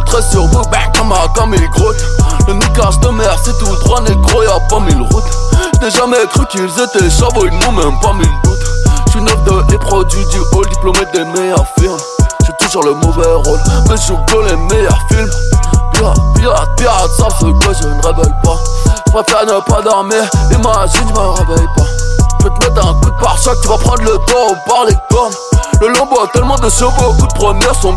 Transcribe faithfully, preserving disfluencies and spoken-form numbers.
treize sur vous, bang comme à Camille Grotte. Le niquage de mer c'est tout droit négro, y'a pas mille routes. J'n'ai jamais cru qu'ils étaient chavots, ils n'ont même pas mille doutes. J'suis neuf de et produit du hall, diplômé des meilleurs films. J'ai toujours le mauvais rôle, mais je joue que les meilleurs films. Pirate, pirate, pirate, ça ce que je ne révèle pas. J'préfère ne pas dormir, imagine je me réveille pas. J'vais te mettre un coup de pare-choc, tu vas prendre le taureau par les cornes. Le lambeau a tellement de chevaux, coup de première son